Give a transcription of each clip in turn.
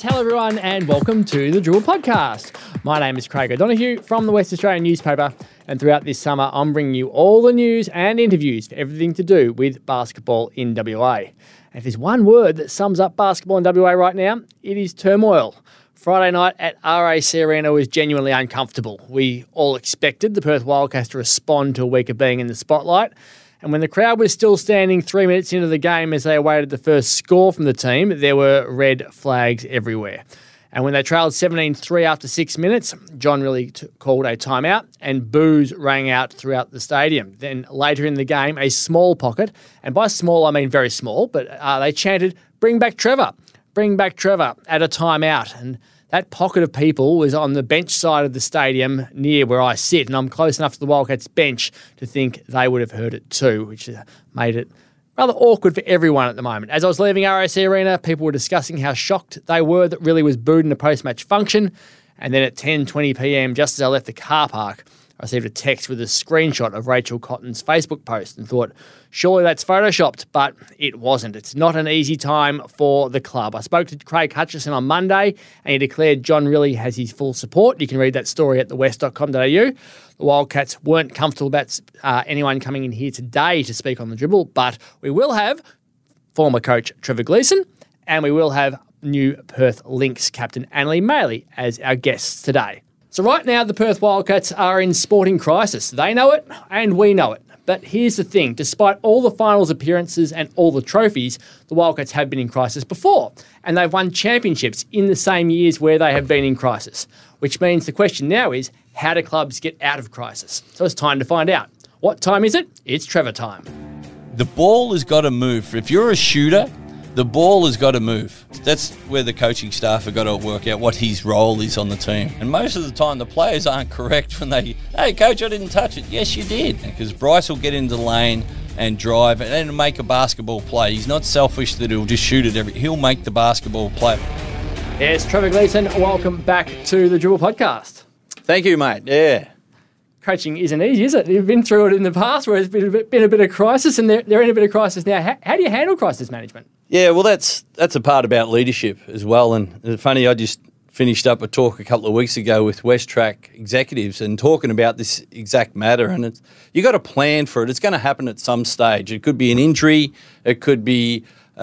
Hello everyone and welcome to the Dribble Podcast. My name is Craig O'Donoghue from the West Australian newspaper, and throughout this summer I'm bringing you all the news and interviews for everything to do with basketball in WA. And if there's one word that sums up basketball in WA right now, it is turmoil. Friday night at RAC Arena was genuinely uncomfortable. We all expected the Perth Wildcats to respond to a week of being in the spotlight. And when the crowd was still standing 3 minutes into the game as they awaited the first score from the team, there were red flags everywhere. And when they trailed 17-3 after 6 minutes, John Rillie called a timeout and boos rang out throughout the stadium. Then later in the game, a small pocket, and by small I mean very small, but they chanted, "Bring back Trevor, bring back Trevor," at a timeout. And that pocket of people was on the bench side of the stadium near where I sit, and I'm close enough to the Wildcats bench to think they would have heard it too, which made it rather awkward for everyone at the moment. As I was leaving RAC Arena, people were discussing how shocked they were that Rillie was booed in a post-match function, and then at 10:20pm, just as I left the car park, I received a text with a screenshot of Rachel Cotton's Facebook post and thought, surely that's photoshopped, but it wasn't. It's not an easy time for the club. I spoke to Craig Hutchison on Monday and he declared John Rillie has his full support. You can read that story at thewest.com.au. The Wildcats weren't comfortable about anyone coming in here today to speak on the dribble, but we will have former coach Trevor Gleeson and we will have new Perth Lynx captain Annalie Maley as our guests today. So right now, the Perth Wildcats are in sporting crisis. They know it and we know it. But here's the thing. Despite all the finals appearances and all the trophies, the Wildcats have been in crisis before. And they've won championships in the same years where they have been in crisis. Which means the question now is, how do clubs get out of crisis? So it's time to find out. What time is it? It's Trevor time. The ball has got to move. If you're a shooter, the ball has got to move. That's where the coaching staff have got to work out what his role is on the team. And most of the time, the players aren't correct when they, "Hey, coach, I didn't touch it." Yes, you did. Because Bryce will get into the lane and drive and make a basketball play. He's not selfish that he'll just shoot it. He'll make the basketball play. Yes, Trevor Gleeson, welcome back to the Dribble Podcast. Thank you, mate. Yeah. Coaching isn't easy, is it? You've been through it in the past where it's been a bit of crisis, and they're in a bit of crisis now. How do you handle crisis management? Yeah, well, that's a part about leadership as well. And it's funny, I just finished up a talk a couple of weeks ago with WestTrack executives and talking about this exact matter. And you got to plan for it. It's going to happen at some stage. It could be an injury. It could be,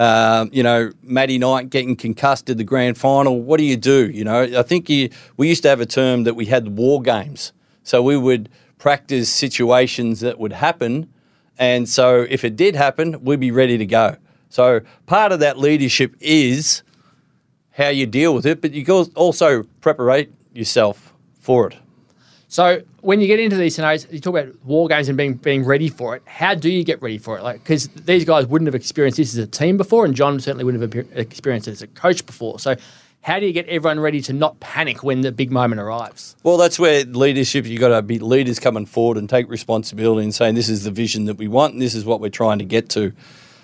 Matty Knight getting concussed at the grand final. What do? I think we used to have a term that we had war games. So we would practice situations that would happen. And so if it did happen, we'd be ready to go. So part of that leadership is how you deal with it, but you can also prepare yourself for it. So when you get into these scenarios, you talk about war games and being ready for it. How do you get ready for it? Because these guys wouldn't have experienced this as a team before, and John certainly wouldn't have experienced it as a coach before. So how do you get everyone ready to not panic when the big moment arrives? Well, that's where leadership, you've got to be leaders coming forward and take responsibility and saying this is the vision that we want and this is what we're trying to get to.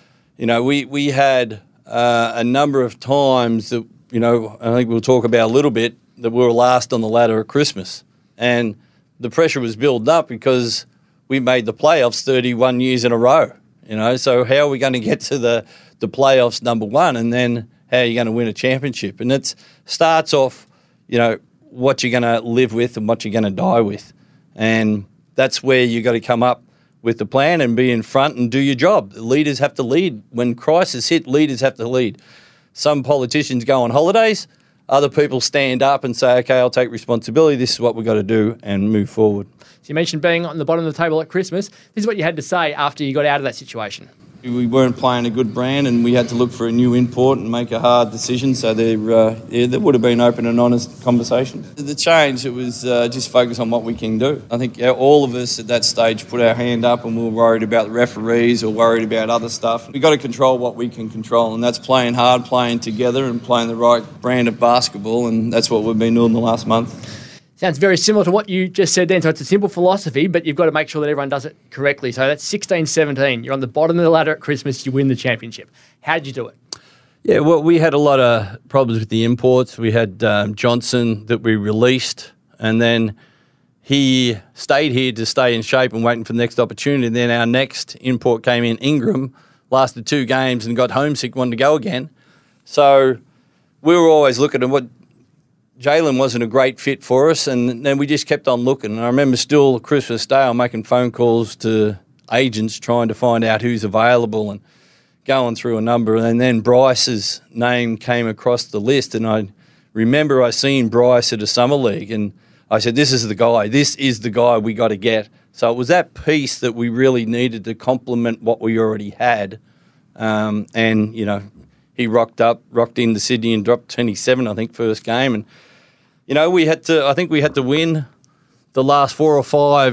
We had a number of times that, I think we'll talk about a little bit, that we were last on the ladder at Christmas. And the pressure was built up because we made the playoffs 31 years in a row. So how are we going to get to the playoffs, number one, and then how are you going to win a championship? And it starts off, what you're going to live with and what you're going to die with. And that's where you got to come up with the plan and be in front and do your job. Leaders have to lead. When crisis hit, leaders have to lead. Some politicians go on holidays. Other people stand up and say, okay, I'll take responsibility. This is what we've got to do and move forward. So you mentioned being on the bottom of the table at Christmas. This is what you had to say after you got out of that situation. We weren't playing a good brand and we had to look for a new import and make a hard decision. So there would have been open and honest conversation. The change, it was just focus on what we can do. I think all of us at that stage put our hand up and we were worried about the referees or worried about other stuff. We've got to control what we can control, and that's playing hard, playing together and playing the right brand of basketball, and that's what we've been doing the last month. Sounds very similar to what you just said then. So it's a simple philosophy, but you've got to make sure that everyone does it correctly. So that's 16-17. You're on the bottom of the ladder at Christmas. You win the championship. How did you do it? Yeah, well, we had a lot of problems with the imports. We had Johnson that we released, and then he stayed here to stay in shape and waiting for the next opportunity. And then our next import came in, Ingram, lasted 2 games and got homesick, wanted to go again. So we were always looking at what Jalen wasn't a great fit for us, and then we just kept on looking. And I remember still Christmas Day, I'm making phone calls to agents trying to find out who's available and going through a number. And then Bryce's name came across the list, and I remember I seen Bryce at a summer league, and I said, this is the guy. This is the guy we got to get. So it was that piece that we really needed to complement what we already had. And, you know, he rocked into Sydney and dropped 27, I think, first game. And, you know, I think we had to win the last 4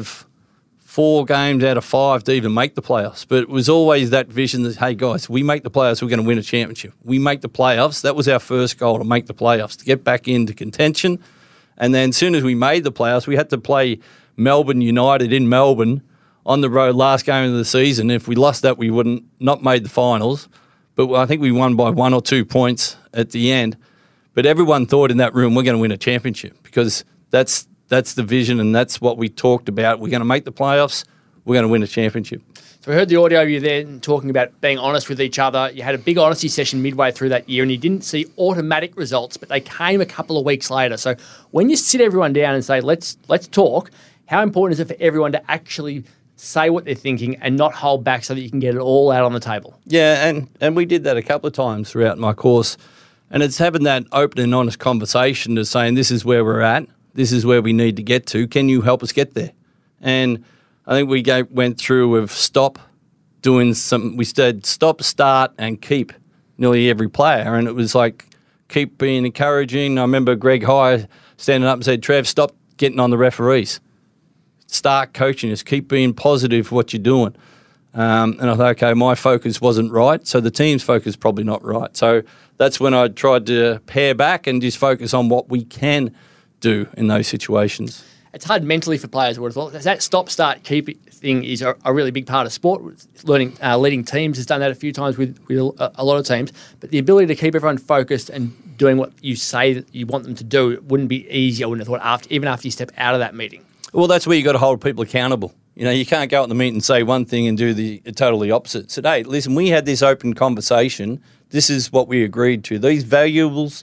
games out of 5 to even make the playoffs. But it was always that vision that, hey, guys, we make the playoffs, we're going to win a championship. We make the playoffs. That was our first goal, to make the playoffs, to get back into contention. And then as soon as we made the playoffs, we had to play Melbourne United in Melbourne on the road last game of the season. If we lost that, we wouldn't not made the finals. But I think we won by 1 or 2 points at the end. But everyone thought in that room, we're going to win a championship, because that's the vision and that's what we talked about. We're going to make the playoffs. We're going to win a championship. So we heard the audio of you there talking about being honest with each other. You had a big honesty session midway through that year, and you didn't see automatic results, but they came a couple of weeks later. So when you sit everyone down and say, let's talk, how important is it for everyone to actually say what they're thinking and not hold back so that you can get it all out on the table? Yeah, and we did that a couple of times throughout my course. And it's having that open and honest conversation to saying, this is where we're at. This is where we need to get to. Can you help us get there? And I think we went through with stop doing some. We said stop, start, and keep nearly every player. And it was like, keep being encouraging. I remember Greg High standing up and said, Trev, stop getting on the referees. Start coaching us. Keep being positive for what you're doing. And I thought, okay, my focus wasn't right, so the team's focus probably not right. So that's when I tried to pare back and just focus on what we can do in those situations. It's hard mentally for players, I would have thought. That stop, start, keep thing is a really big part of sport. Leading teams has done that a few times with a lot of teams. But the ability to keep everyone focused and doing what you say that you want them to do, it wouldn't be easy, I wouldn't have thought, even after you step out of that meeting. Well, that's where you got to hold people accountable. You know, you can't go out in the meeting and say one thing and do the totally opposite. So, hey, listen, we had this open conversation. This is what we agreed to. These values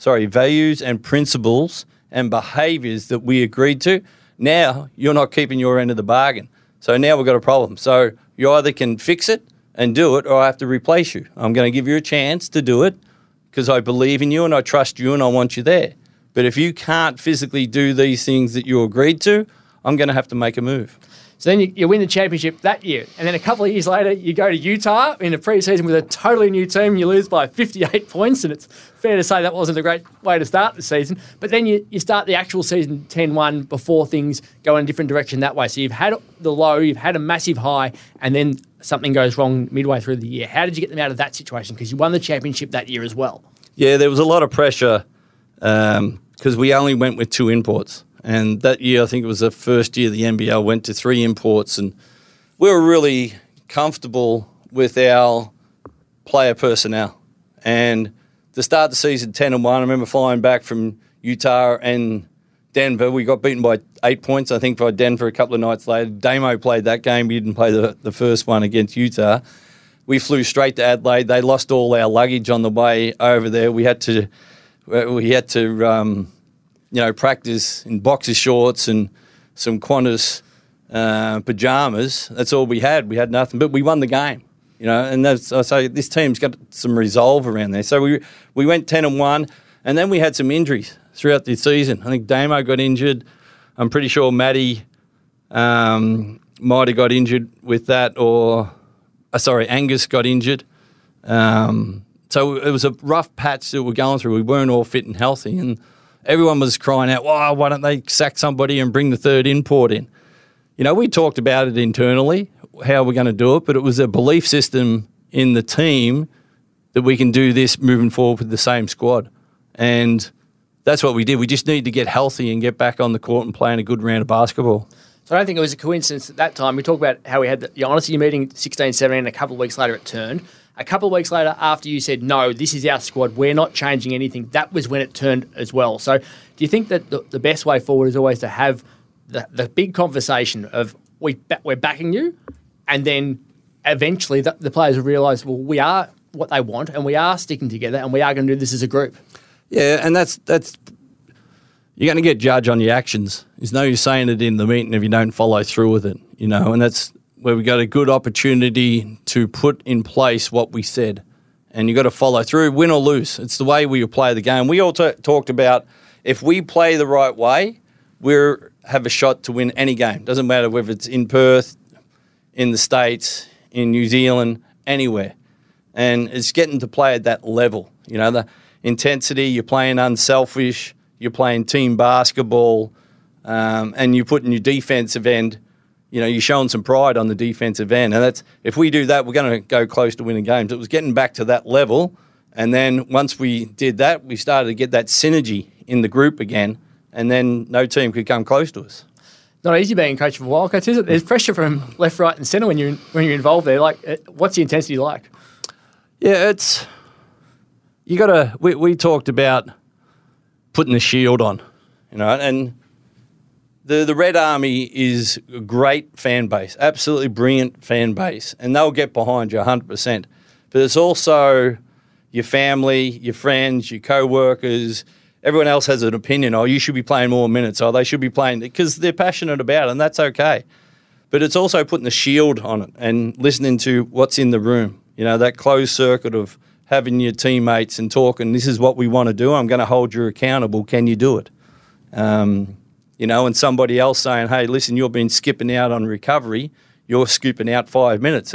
and principles and behaviours that we agreed to. Now you're not keeping your end of the bargain. So now we've got a problem. So you either can fix it and do it, or I have to replace you. I'm going to give you a chance to do it because I believe in you and I trust you and I want you there. But if you can't physically do these things that you agreed to, I'm going to have to make a move. So then you win the championship that year. And then a couple of years later, you go to Utah in the preseason with a totally new team. You lose by 58 points. And it's fair to say that wasn't a great way to start the season. But then you start the actual season 10-1 before things go in a different direction that way. So you've had the low, you've had a massive high, and then something goes wrong midway through the year. How did you get them out of that situation? Because you won the championship that year as well. Yeah, there was a lot of pressure because we only went with 2 imports. And that year, I think it was the first year the NBL went to 3 imports, and we were really comfortable with our player personnel. And to start the season 10-1, I remember flying back from Utah and Denver. We got beaten by 8 points, I think, by Denver a couple of nights later. Damo played that game. He didn't play the first one against Utah. We flew straight to Adelaide. They lost all our luggage on the way over there. We had to practice in boxer shorts and some Qantas pajamas. That's all we had. We had nothing, but we won the game. You know, and I say this team's got some resolve around there. So we went 10-1, and then we had some injuries throughout the season. I think Damo got injured. I'm pretty sure Matty might have got injured with that, Angus got injured. So it was a rough patch that we're going through. We weren't all fit and healthy, and everyone was crying out, "Wow, why don't they sack somebody and bring the 3rd import in?" You know, we talked about it internally, how we're going to do it, but it was a belief system in the team that we can do this moving forward with the same squad. And that's what we did. We just needed to get healthy and get back on the court and playing a good round of basketball. So I don't think it was a coincidence at that time. We talked about how we had the honesty meeting 16-17, and a couple of weeks later it turned. A couple of weeks later, after you said, no, this is our squad, we're not changing anything, that was when it turned as well. So do you think that the best way forward is always to have the big conversation of we're backing you, and then eventually the players will realise, well, we are what they want and we are sticking together and we are going to do this as a group? Yeah, and that's you're going to get judged on your actions. There's no use saying it in the meeting if you don't follow through with it, and that's where we got a good opportunity to put in place what we said. And you got to follow through, win or lose. It's the way we play the game. We all talked about if we play the right way, we have a shot to win any game. Doesn't matter whether it's in Perth, in the States, in New Zealand, anywhere. And it's getting to play at that level. The intensity, you're playing unselfish, you're playing team basketball, and you're putting your defensive end, you're showing some pride on the defensive end. And that's if we do that, we're going to go close to winning games. It was getting back to that level. And then once we did that, we started to get that synergy in the group again. And then no team could come close to us. Not easy being coach of Wildcats, is it? There's pressure from left, right, and centre when you're involved there. What's the intensity like? Yeah, you got to. We talked about putting the shield on, and the Red Army is a great fan base, absolutely brilliant fan base, and they'll get behind you 100%. But it's also your family, your friends, your co-workers. Everyone else has an opinion. Oh, you should be playing more minutes. Oh, they should be playing because they're passionate about it, and that's okay. But it's also putting the shield on it and listening to what's in the room. That closed circuit of having your teammates and talking, this is what we want to do. I'm going to hold you accountable. Can you do it? And somebody else saying, hey, listen, you've been skipping out on recovery. You're scooping out 5 minutes.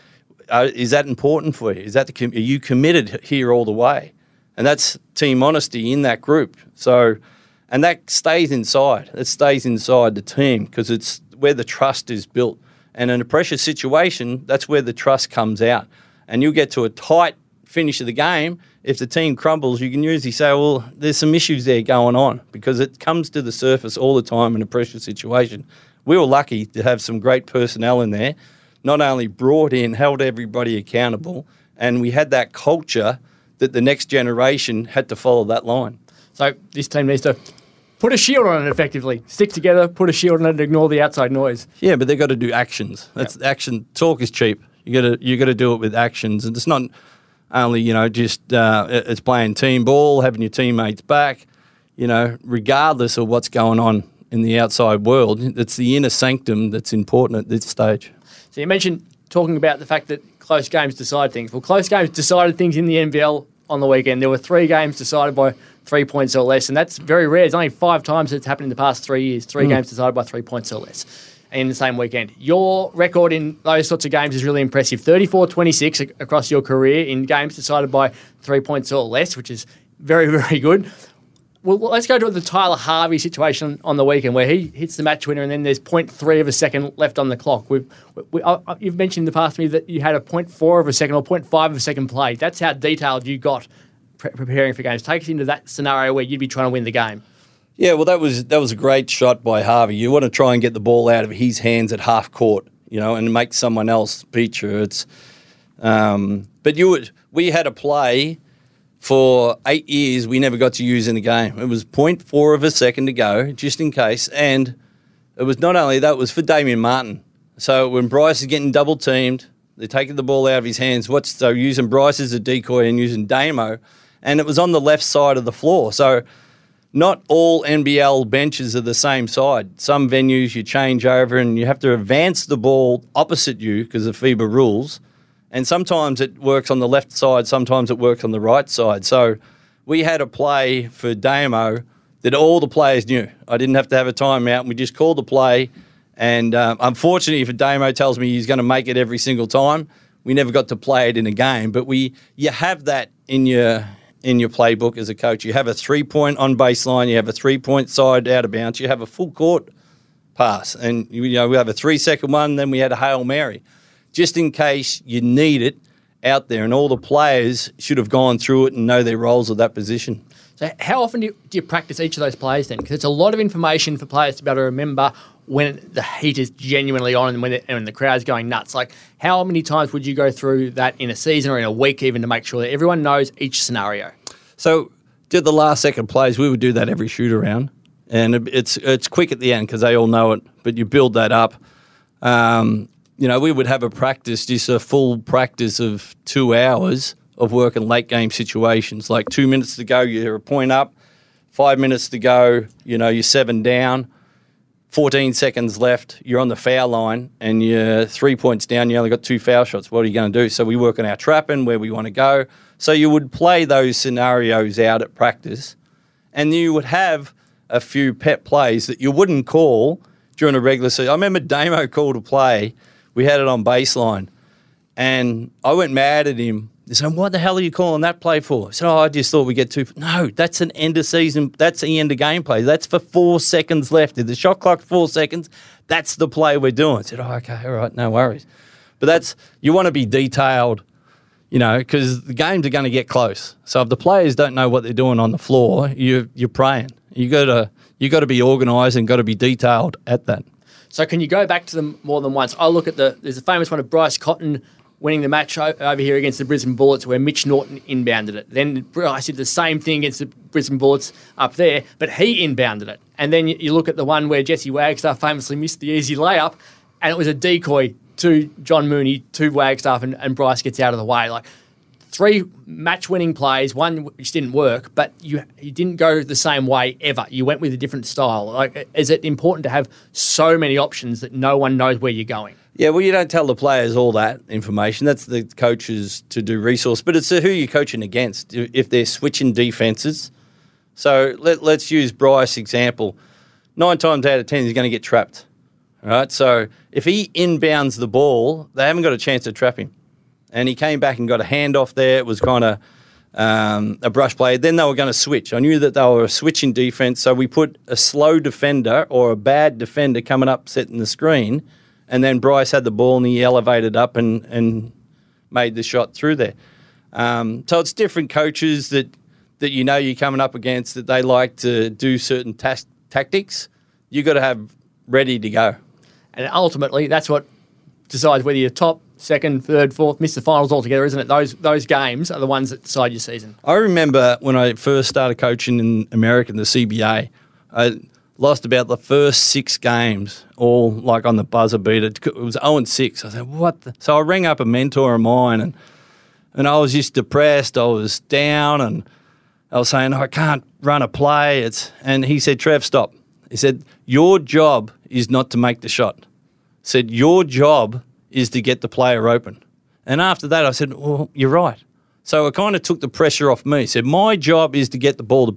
Is that important for you? Are you committed here all the way? And that's team honesty in that group. So, and that stays inside. It stays inside the team because it's where the trust is built. And in a pressure situation, that's where the trust comes out. And you'll get to a tight finish of the game. If the team crumbles, you can usually say, well, there's some issues there going on because it comes to the surface all the time in a pressure situation. We were lucky to have some great personnel in there, not only brought in, held everybody accountable, and we had that culture that the next generation had to follow that line. So this team needs to put a shield on it effectively. Stick together, put a shield on it and ignore the outside noise. Yeah, but they've got to do actions. That's action. Talk is cheap. You got to do it with actions. And it's not only, just it's playing team ball, having your teammates back, regardless of what's going on in the outside world. It's the inner sanctum that's important at this stage. So you mentioned talking about the fact that close games decide things. Well, close games decided things in the NBL on the weekend. There were 3 games decided by 3 points or less, and that's very rare. It's only 5 times it's happened in the past 3 years. 3 games decided by 3 points or less in the same weekend. Your record in those sorts of games is really impressive. 34-26 across your career in games decided by 3 points or less, which is very, very good. Well, let's go to the Tyler Harvey situation on the weekend where he hits the match winner and then there's 0.3 of a second left on the clock. You've mentioned in the past to me that you had a 0.4 of a second or 0.5 of a second play. That's how detailed you got preparing for games. Take us into that scenario where you'd be trying to win the game. Yeah, well, that was a great shot by Harvey. You want to try and get the ball out of his hands at half court, and make someone else beat you. We had a play for 8 years we never got to use in the game. It was 0.4 of a second to go, just in case. And it was not only that, it was for Damian Martin. So when Bryce is getting double teamed, they're taking the ball out of his hands. So using Bryce as a decoy and using Damo. And it was on the left side of the floor. So not all NBL benches are the same side. Some venues you change over and you have to advance the ball opposite you because of FIBA rules. And sometimes it works on the left side, sometimes it works on the right side. So we had a play for Damo that all the players knew. I didn't have to have a timeout. We just called the play. And unfortunately for Damo tells me he's going to make it every single time, we never got to play it in a game. But you have that in your playbook as a coach. You have a 3-point on baseline, you have a 3-point side out of bounds, you have a full court pass. And we have a 3-second one, then we had a Hail Mary. Just in case you need it out there, and all the players should have gone through it and know their roles at that position. So how often do you practice each of those plays then? Because it's a lot of information for players to be able to remember when the heat is genuinely on and when the crowd's going nuts. Like, how many times would you go through that in a season or in a week even to make sure that everyone knows each scenario? So did the last second plays, we would do that every shoot around. And it's quick at the end because they all know it, but you build that up. We would have a practice, just a full practice of 2 hours of working late game situations, like 2 minutes to go, you're a point up, 5 minutes to go, you're 7 down, 14 seconds left, you're on the foul line, and you're 3 points down, you only got 2 foul shots. What are you going to do? So we work on our trapping, where we want to go. So you would play those scenarios out at practice, and you would have a few pet plays that you wouldn't call during a regular season. I remember Damo called a play. We had it on baseline, and I went mad at him. He said, "What the hell are you calling that play for?" I said, I just thought we'd get 2. No, that's an end of season. That's the end of game play. That's for 4 seconds left. If the shot clock's 4 seconds, that's the play we're doing. I said, okay, all right, no worries. But you want to be detailed, because the games are going to get close. So if the players don't know what they're doing on the floor, you're praying. You got to be organised and got to be detailed at that. So can you go back to them more than once? I look at there's a famous one of Bryce Cotton winning the match over here against the Brisbane Bullets, where Mitch Norton inbounded it. Then Bryce did the same thing against the Brisbane Bullets up there, but he inbounded it. And then you look at the one where Jesse Wagstaff famously missed the easy layup, and it was a decoy to John Mooney, to Wagstaff, and Bryce gets out of the way. Like 3 match-winning plays, one which didn't work, but you didn't go the same way ever. You went with a different style. Like, is it important to have so many options that no one knows where you're going? Yeah, well, you don't tell the players all that information. That's the coaches to do resource. But it's who you're coaching against, if they're switching defences. So let's use Bryce's example. 9 times out of 10, he's going to get trapped. All right? So if he inbounds the ball, they haven't got a chance to trap him. And he came back and got a handoff there. It was kind of a brush play. Then they were going to switch. I knew that they were a switching defence, so we put a slow defender or a bad defender coming up, setting the screen, and then Bryce had the ball and he elevated up and made the shot through there. So it's different coaches that you're coming up against, that they like to do certain tactics. You got to have ready to go. And ultimately, that's what decides whether you're top, second, third, fourth, miss the finals altogether, isn't it? Those games are the ones that decide your season. I remember when I first started coaching in America in the CBA, I lost about the first 6 games, all like on the buzzer beater. It was 0-6. I said, what the? So I rang up a mentor of mine, and I was just depressed. I was down, and I was saying, I can't run a play. And he said, Trev, stop. He said, your job is not to make the shot. He said, your job is to get the player open. And after that, I said, well, you're right. So it kind of took the pressure off me. He said, my job is to get the ball to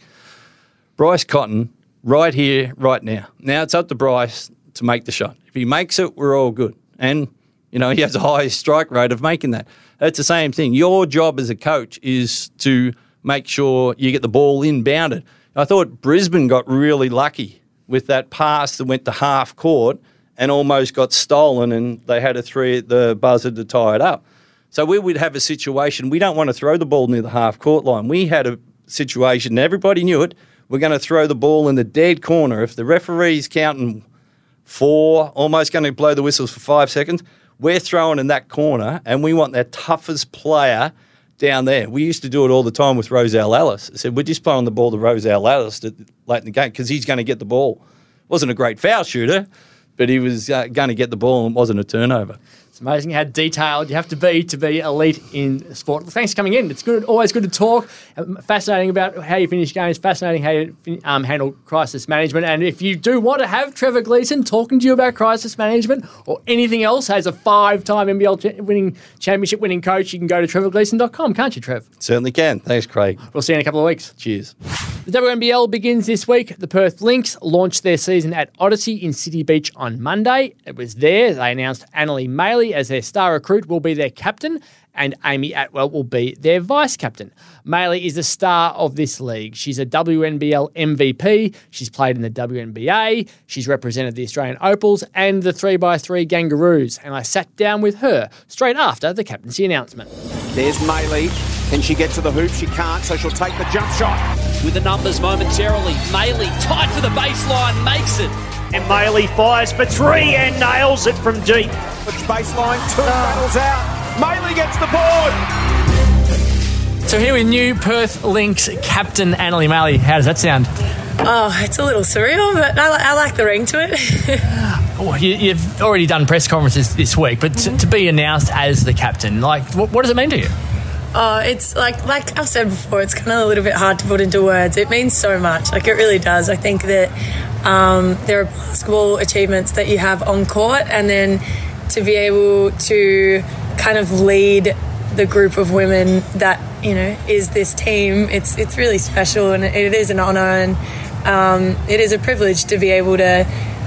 Bryce Cotton right here, right now. Now it's up to Bryce to make the shot. If he makes it, we're all good. And, he has a high strike rate of making that. It's the same thing. Your job as a coach is to make sure you get the ball inbounded. I thought Brisbane got really lucky with that pass that went to half court and almost got stolen, and they had a 3 at the buzzer to tie it up. So we would have a situation, we don't want to throw the ball near the half court line. We had a situation, everybody knew it, we're going to throw the ball in the dead corner. If the referee's counting 4, almost going to blow the whistles for 5 seconds, we're throwing in that corner, and we want that toughest player down there. We used to do it all the time with Rozelle Ellis. I said, we're just playing the ball to Rozelle Ellis late in the game because he's going to get the ball. Wasn't a great foul shooter, but he was going to get the ball and it wasn't a turnover. It's amazing how detailed you have to be elite in sport. Well, thanks for coming in. It's good, always good to talk. Fascinating about how you finish games, fascinating how you handle crisis management. And if you do want to have Trevor Gleeson talking to you about crisis management or anything else, as a 5-time NBL championship winning coach, you can go to trevorgleeson.com, can't you, Trev? Certainly can. Thanks, Craig. We'll see you in a couple of weeks. Cheers. The WNBL begins this week. The Perth Lynx launched their season at Odyssey in City Beach on Monday. It was there. They announced Annalie Maley as their star recruit will be their captain, and Amy Atwell will be their vice-captain. Maley is the star of this league. She's a WNBL MVP. She's played in the WNBA. She's represented the Australian Opals and the 3x3 Gangaroos. And I sat down with her straight after the captaincy announcement. There's Maley. Can she get to the hoop? She can't, so she'll take the jump shot. With the numbers momentarily, Maley tight to the baseline, makes it. And Maley fires for 3 and nails it from deep. Which baseline, 2 rattles out. Maley gets the board. So here with new Perth Lynx captain Annalie Maley. How does that sound? Oh, it's a little surreal, but I like the ring to it. Well, you've already done press conferences this week, but to be announced as the captain, like, what does it mean to you? It's like I've said before, it's kind of a little bit hard to put into words. It means so much. Like, it really does. I think that there are basketball achievements that you have on court, and then to be able to kind of lead the group of women that, you know, is this team, it's really special, and it is an honour, and it is a privilege to be able to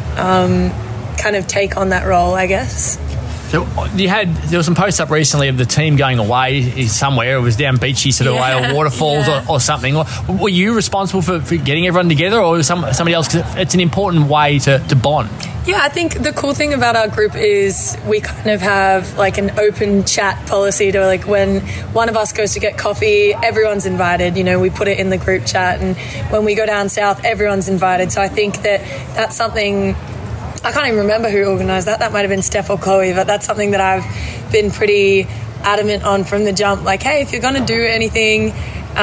kind of take on that role, I guess. So there was some posts up recently of the team going away somewhere. It was down beachy sort of way, or waterfalls or something. Were you responsible for getting everyone together, or was somebody else? 'Cause it's an important way to bond. Yeah, I think the cool thing about our group is we kind of have like an open chat policy to, like, when one of us goes to get coffee, everyone's invited. You know, we put it in the group chat, and when we go down south, everyone's invited. So I think that that's something. I can't even remember who organised that. That might have been Steph or Chloe, but that's something that I've been pretty adamant on from the jump. Like, hey, if you're going to do anything,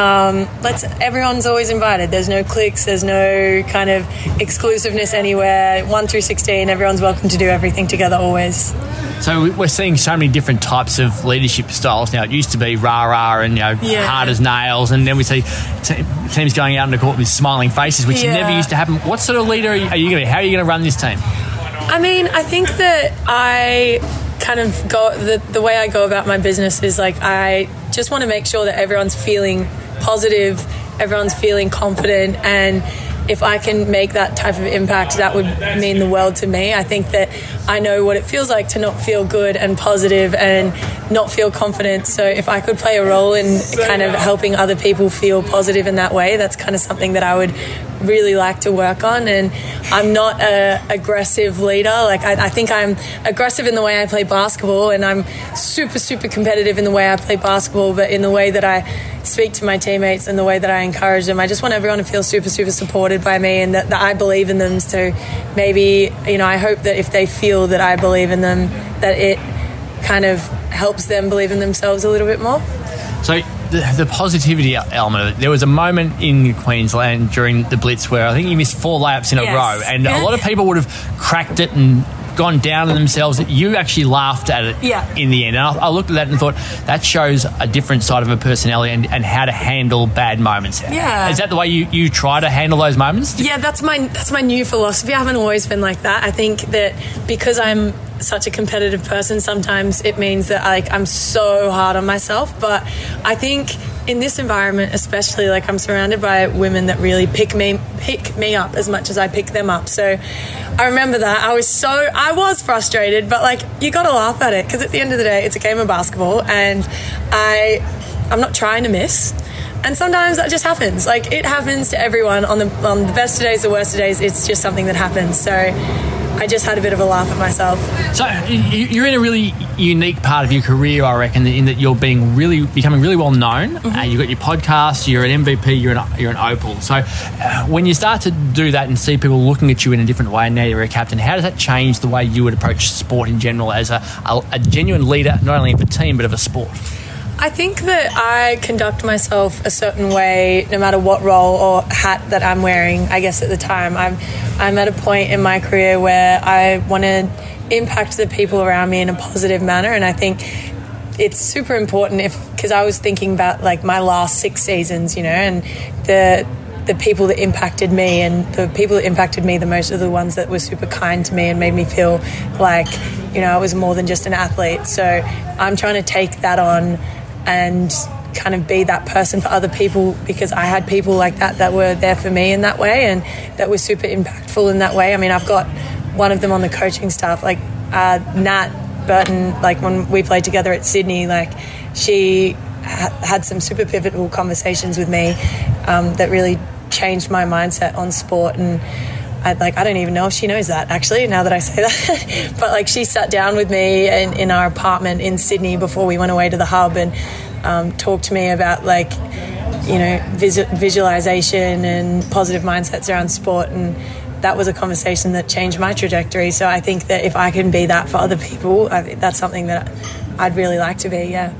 everyone's always invited. There's no cliques, there's no kind of exclusiveness anywhere. 1 through 16, everyone's welcome to do everything together always. So we're seeing so many different types of leadership styles now. It used to be rah-rah and, you know, hard as nails, and then we see teams going out on the court with smiling faces, which never used to happen. What sort of leader are you going to be? How are you going to run this team? I mean, I think that I kind of the way I go about my business is, like, I just want to make sure that everyone's feeling positive, everyone's feeling confident, and if I can make that type of impact, that would mean the world to me. I think that I know what it feels like to not feel good and positive and not feel confident. So if I could play a role in kind of helping other people feel positive in that way, that's kind of something that I would really like to work on. And I'm not an aggressive leader. Like, I think I'm aggressive in the way I play basketball, and I'm super, super competitive in the way I play basketball, but in the way that I speak to my teammates and the way that I encourage them, I just want everyone to feel super, super supported by me, and that I believe in them. So maybe, you know, I hope that if they feel that I believe in them, that it kind of helps them believe in themselves a little bit more. So the positivity element of it, there was a moment in Queensland during the Blitz where I think you missed 4 layups in a row, and a lot of people would have cracked it and gone down on themselves. You actually laughed at it in the end. And I looked at that and thought, that shows a different side of a personality and how to handle bad moments. Yeah. Is that the way you try to handle those moments? Yeah, that's my new philosophy. I haven't always been like that. I think that because I'm such a competitive person, sometimes it means that, like, I'm so hard on myself. But I think in this environment especially, like, I'm surrounded by women that really pick me up as much as I pick them up. So I remember that I was frustrated, but, like, you gotta laugh at it, because at the end of the day it's a game of basketball, and I'm not trying to miss. And sometimes that just happens. Like, it happens to everyone on the best of days, the worst of days. It's just something that happens. So I just had a bit of a laugh at myself. So you're in a really unique part of your career, I reckon, in that you're becoming really well known. You've got your podcast, you're an MVP, you're an Opal. So when you start to do that and see people looking at you in a different way, and now you're a captain, how does that change the way you would approach sport in general as a genuine leader, not only of a team but of a sport? I think that I conduct myself a certain way no matter what role or hat that I'm wearing, I guess, at the time. I'm at a point in my career where I want to impact the people around me in a positive manner, and I think it's super important because I was thinking about, like, my last 6 seasons, you know, and the people that impacted me, and the people that impacted me the most are the ones that were super kind to me and made me feel like, you know, I was more than just an athlete. So I'm trying to take that on and kind of be that person for other people, because I had people like that were there for me in that way, and that was super impactful in that way. I mean, I've got one of them on the coaching staff, like Nat Burton, like when we played together at Sydney, like she had some super pivotal conversations with me that really changed my mindset on sport. And I don't even know if she knows that, actually, now that I say that. But, like, she sat down with me in our apartment in Sydney before we went away to the hub, and talked to me about, like, you know, visualization and positive mindsets around sport. And that was a conversation that changed my trajectory. So I think that if I can be that for other people, that's something that I'd really like to be, yeah.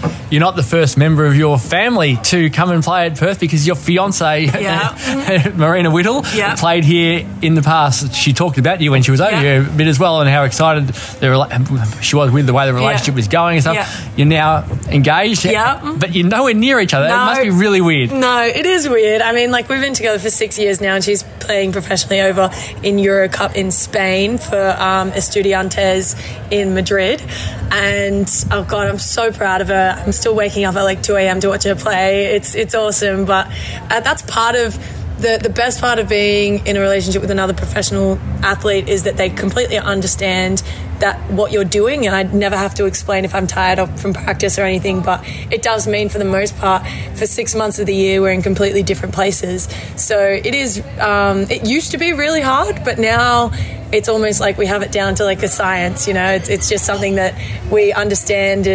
you're not the first member of your family to come and play at Perth, because your fiancée, Marina Whittle, played here in the past. She talked about you when she was over here a bit as well, and how excited she was with the way the relationship was going and stuff. You're now engaged, but you're nowhere near each other. It must be really weird. No, it is weird. I mean, like, we've been together for 6 years now, and she's playing professionally over in Eurocup in Spain for Estudiantes in Madrid. And oh God, I'm so proud of her. I'm still waking up at like 2 a.m. to watch her play. It's awesome. But that's part of the best part of being in a relationship with another professional athlete, is that they completely understand that what you're doing, and I never have to explain if I'm tired from practice or anything, but it does mean, for the most part, for 6 months of the year we're in completely different places. So it is it used to be really hard, but now it's almost like we have it down to like a science, you know. It's just something that we understand,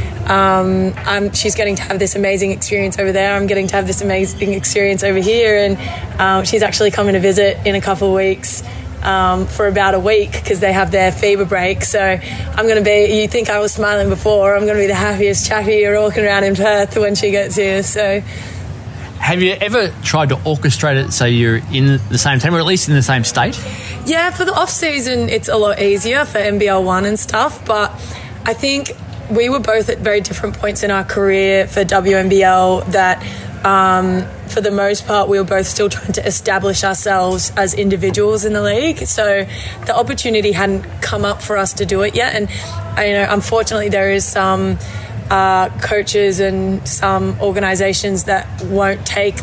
and she's getting to have this amazing experience over there. I'm getting to have this amazing experience over here, and she's actually coming to visit in a couple of weeks for about a week, because they have their FIBA break. So I'm going to be, you think I was smiling before, I'm going to be the happiest chappy you're walking around in Perth when she gets here. So have you ever tried to orchestrate it so you're in the same team, or at least in the same state? Yeah, for the off season it's a lot easier for NBL 1 and stuff, but I think we were both at very different points in our career for WNBL that for the most part we were both still trying to establish ourselves as individuals in the league. So the opportunity hadn't come up for us to do it yet, and unfortunately there is some coaches and some organisations that won't take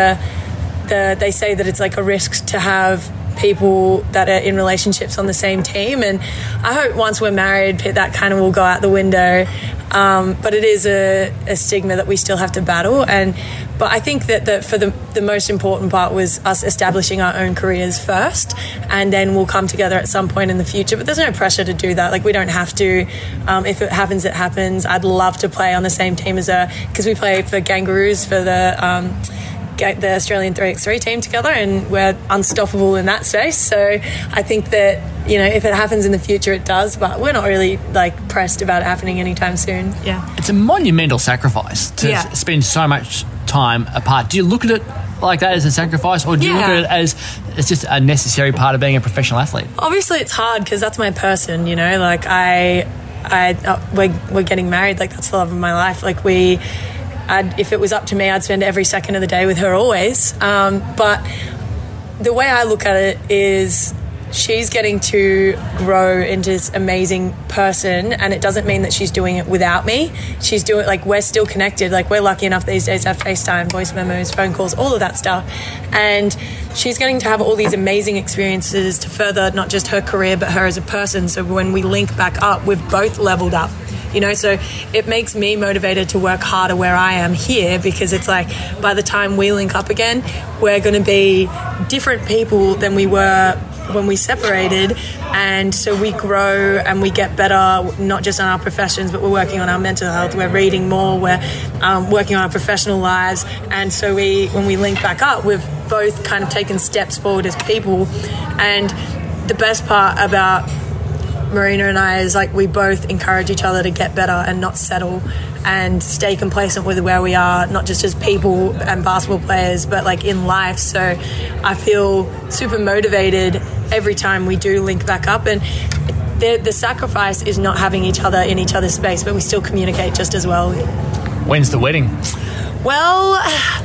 they say that it's like a risk to have people that are in relationships on the same team, and I hope once we're married that kind of will go out the window, but it is a stigma that we still have to battle. But I think that for the most important part was us establishing our own careers first, and then we'll come together at some point in the future, but there's no pressure to do that. Like, we don't have to. If it happens, it happens. I'd love to play on the same team as her, because we play for Kangaroos for the Australian 3x3 team together, and we're unstoppable in that space. So I think that, if it happens in the future, it does, but we're not really pressed about it happening anytime soon. It's a monumental sacrifice to spend so much time apart. Do you look at it like that as a sacrifice, or do you look at it as it's just a necessary part of being a professional athlete? Obviously it's hard, because that's my person, we're getting married, that's the love of my life. If it was up to me, I'd spend every second of the day with her always. But the way I look at it is she's getting to grow into this amazing person, and it doesn't mean that she's doing it without me. She's doing we're still connected. We're lucky enough these days to have FaceTime, voice memos, phone calls, all of that stuff. And she's getting to have all these amazing experiences to further not just her career, but her as a person. So when we link back up, we've both leveled up. So it makes me motivated to work harder where I am here, because it's by the time we link up again, we're going to be different people than we were when we separated. And so we grow and we get better, not just on our professions, but we're working on our mental health, we're reading more, we're working on our professional lives. And so when we link back up, we've both kind of taken steps forward as people. And the best part about Marina and I is we both encourage each other to get better and not settle and stay complacent with where we are, not just as people and basketball players, but in life. So I feel super motivated every time we do link back up, and the sacrifice is not having each other in each other's space, but we still communicate just as well. When's the wedding? Well,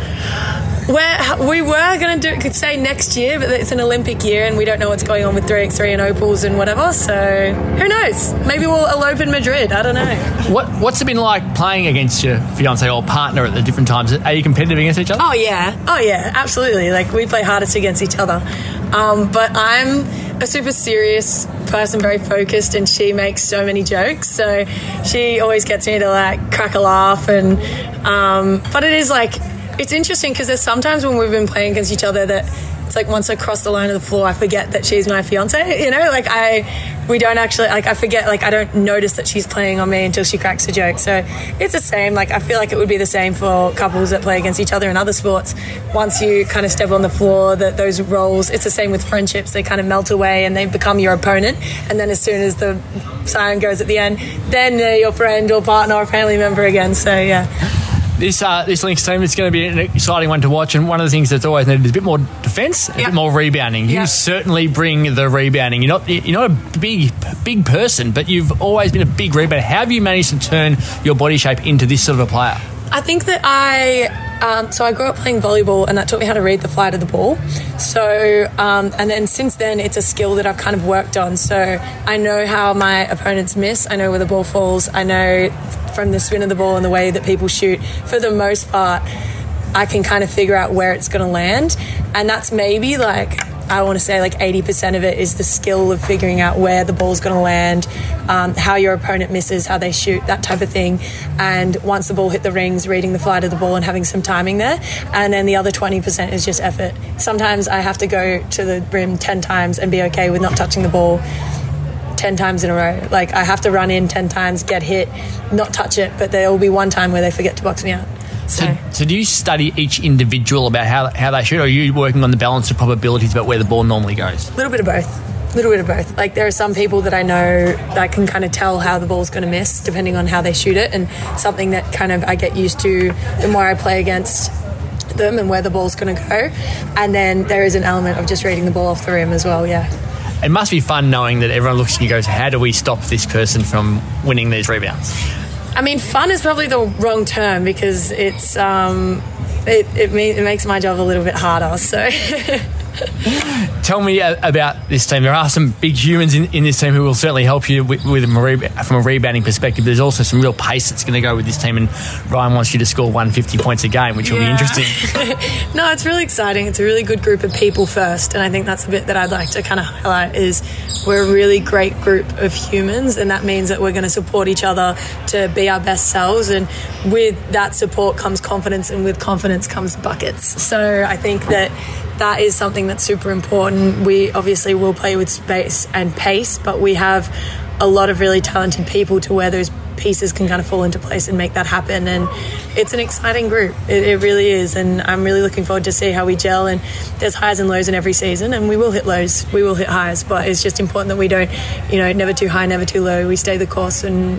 we were going to say next year, but it's an Olympic year and we don't know what's going on with 3x3 and opals and whatever, so who knows? Maybe we'll elope in Madrid, I don't know. What's it been like playing against your fiancé or partner at the different times? Are you competitive against each other? Oh yeah, absolutely. We play hardest against each other. But I'm a super serious person, very focused, and she makes so many jokes, so she always gets me to crack a laugh. And but it is it's interesting, because there's sometimes when we've been playing against each other that it's it's like once I cross the line of the floor, I forget that she's my fiance, you know, like we don't actually, like I forget, like I don't notice that she's playing on me until she cracks a joke. So it's the same, like I feel like it would be the same for couples that play against each other in other sports. Once you kind of step on the floor, those roles, it's the same with friendships, they kind of melt away and they become your opponent, and then as soon as the siren goes at the end, then they're your friend or partner or family member again. So yeah. This Lynx team is going to be an exciting one to watch, and one of the things that's always needed is a bit more defence, a bit more rebounding. You certainly bring the rebounding. You're not a big person, but you've always been a big rebounder. How have you managed to turn your body shape into this sort of a player? I think that I grew up playing volleyball, and that taught me how to read the flight of the ball. So, and then since then, it's a skill that I've kind of worked on. So I know how my opponents miss. I know where the ball falls. I know from the spin of the ball and the way that people shoot. For the most part, I can kind of figure out where it's going to land. And that's maybe like, I want to say like 80% of it is the skill of figuring out where the ball's going to land, how your opponent misses, how they shoot, that type of thing. And once the ball hit the rings, reading the flight of the ball and having some timing there. And then the other 20% is just effort. Sometimes I have to go to the rim 10 times and be okay with not touching the ball 10 times in a row. Like I have to run in 10 times, get hit, not touch it, but there will be one time where they forget to box me out. So do you study each individual about how they shoot, or are you working on the balance of probabilities about where the ball normally goes? A little bit of both. Like there are some people that I know that can kind of tell how the ball's going to miss depending on how they shoot it, and something that kind of I get used to the more I play against them and where the ball's going to go. And then there is an element of just reading the ball off the rim as well, yeah. It must be fun knowing that everyone looks at you and goes, how do we stop this person from winning these rebounds? I mean, fun is probably the wrong term, because it's it makes my job a little bit harder. So, tell me about this team. There are some big humans in this team who will certainly help you from a rebounding perspective. There's also some real pace that's going to go with this team, and Ryan wants you to score 150 points a game, which will be interesting. No, it's really exciting. It's a really good group of people first, and I think that's a bit that I'd like to kind of highlight is we're a really great group of humans, and that means that we're going to support each other to be our best selves, and with that support comes confidence, and with confidence comes buckets. So I think that is something that's super important. We obviously will play with space and pace, but we have a lot of really talented people to where those pieces can kind of fall into place and make that happen. And it's an exciting group. It really is. And I'm really looking forward to see how we gel. And there's highs and lows in every season, and we will hit lows, we will hit highs, but it's just important that we don't, never too high, never too low. We stay the course, and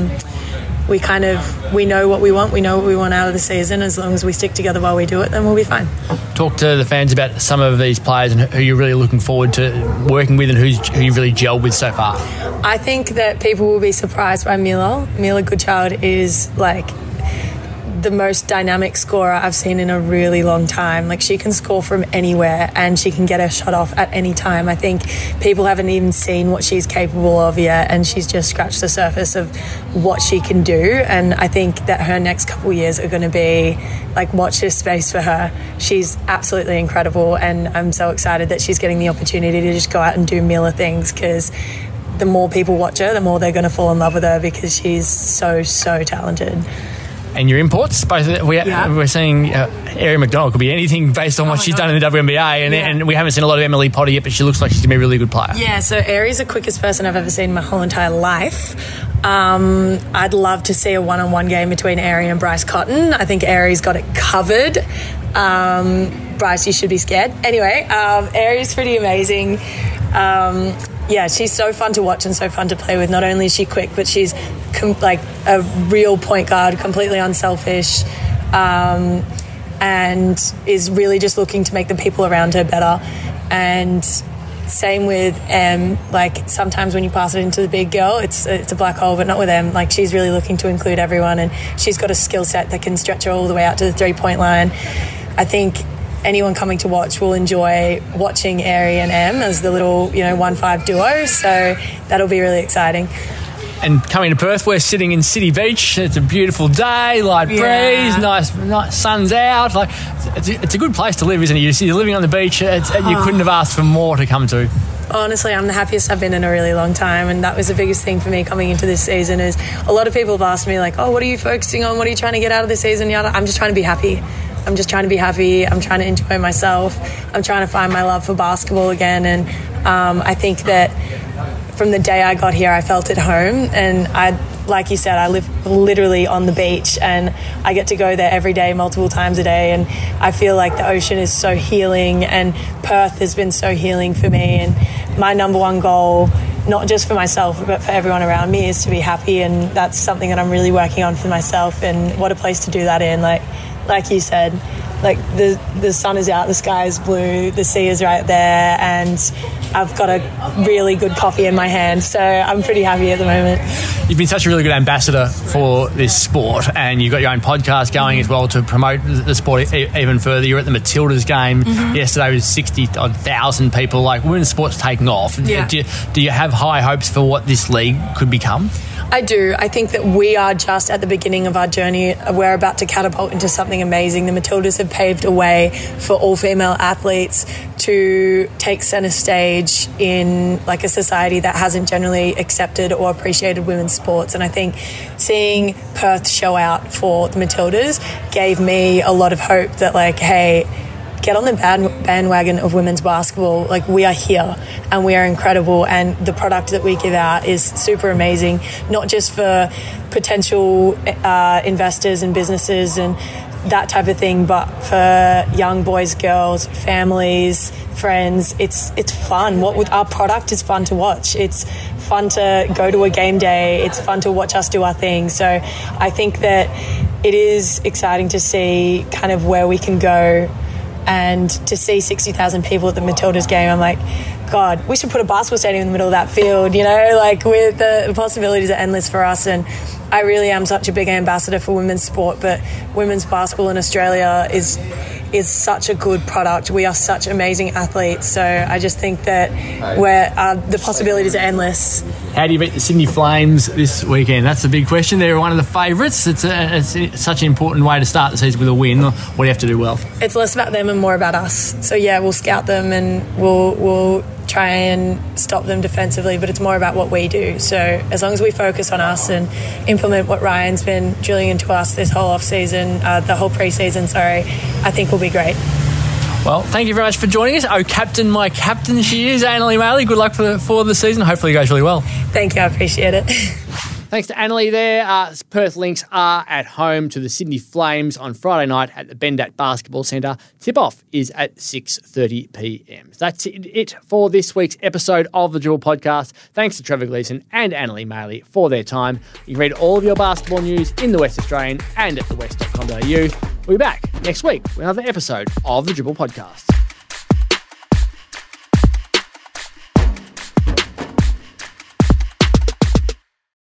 we know what we want out of the season. As long as we stick together while we do it, then we'll be fine. Talk to the fans about some of these players and who you're really looking forward to working with, and who you've really gelled with so far. I think that people will be surprised by Mila. Mila Goodchild is like the most dynamic scorer I've seen in a really long time. Like, she can score from anywhere and she can get her shot off at any time. I think people haven't even seen what she's capable of yet, and she's just scratched the surface of what she can do. And I think that her next couple of years are going to be like, watch this space for her. She's absolutely incredible, and I'm so excited that she's getting the opportunity to just go out and do Mila things, because the more people watch her, the more they're going to fall in love with her, because she's so talented. And your imports, both we're seeing Aari McDonald could be anything based on what she's done in the WNBA, and we haven't seen a lot of Emily Potter yet, but she looks like she's going to be a really good player. Yeah, so Aari's the quickest person I've ever seen in my whole entire life. I'd love to see a one-on-one game between Aari and Bryce Cotton. I think Aari's got it covered. Bryce, you should be scared. Anyway, Aari's pretty amazing. She's so fun to watch and so fun to play with. Not only is she quick, but she's like a real point guard, completely unselfish, and is really just looking to make the people around her better. And same with Em. Like, sometimes when you pass it into the big girl, it's a black hole, but not with Em. Like, she's really looking to include everyone, and she's got a skill set that can stretch her all the way out to the 3-point line. I think anyone coming to watch will enjoy watching Aari and Em as the little 1-5 duo, so that'll be really exciting. And coming to Perth, we're sitting in City Beach. It's a beautiful day, light breeze, nice sun's out. Like, it's a good place to live, isn't it? You're living on the beach. You couldn't have asked for more to come to. Honestly, I'm the happiest I've been in a really long time, and that was the biggest thing for me coming into this season. Is a lot of people have asked me, like, oh, what are you focusing on? What are you trying to get out of the season? I'm just trying to be happy. I'm just trying to be happy. I'm trying to enjoy myself. I'm trying to find my love for basketball again. And I think that from the day I got here, I felt at home. And like you said, I live literally on the beach, and I get to go there every day, multiple times a day. And I feel like the ocean is so healing, and Perth has been so healing for me. And my number one goal, not just for myself, but for everyone around me, is to be happy. And that's something that I'm really working on for myself. And what a place to do that in. Like you said, like the sun is out, the sky is blue, the sea is right there, and I've got a really good coffee in my hand, so I'm pretty happy at the moment. You've been such a really good ambassador for this sport, and you've got your own podcast going as well to promote the sport even further. You're at the Matildas game yesterday with 60,000 people. Like, women's sport's taking off. Yeah. Do you have high hopes for what this league could become? I do. I think that we are just at the beginning of our journey. We're about to catapult into something amazing. The Matildas have paved a way for all female athletes to take centre stage in like a society that hasn't generally accepted or appreciated women's sports. And I think seeing Perth show out for the Matildas gave me a lot of hope that, like, hey, get on the bandwagon of women's basketball. Like, we are here and we are incredible, and the product that we give out is super amazing, not just for potential investors and businesses and that type of thing, but for young boys, girls, families, friends. It's fun. Our product is fun to watch. It's fun to go to a game day. It's fun to watch us do our thing. So I think that it is exciting to see kind of where we can go. And to see 60,000 people at the Matildas game, I'm like, God, we should put a basketball stadium in the middle of that field, you know? Like, with the possibilities are endless for us. And I really am such a big ambassador for women's sport, but women's basketball in Australia is such a good product. We are such amazing athletes. So I just think that the possibilities are endless. How do you beat the Sydney Flames this weekend? That's a big question. They're one of the favourites. It's such an important way to start the season with a win. What do you have to do well? It's less about them and more about us. So yeah, we'll scout them and we'll try and stop them defensively, but it's more about what we do. So as long as we focus on us and implement what Ryan's been drilling into us this whole off-season, the whole pre-season, I think we'll be great. Well, thank you very much for joining us. Oh, Captain, my captain she is, Annalie Maley. Good luck for the season. Hopefully it goes really well. Thank you, I appreciate it. Thanks to Annalie there. Perth Lynx are at home to the Sydney Flames on Friday night at the Bendat Basketball Centre. Tip-off is at 6:30pm. That's it for this week's episode of the Dribble Podcast. Thanks to Trevor Gleeson and Annalie Maley for their time. You can read all of your basketball news in the West Australian and at thewest.com.au. We'll be back next week with another episode of the Dribble Podcast.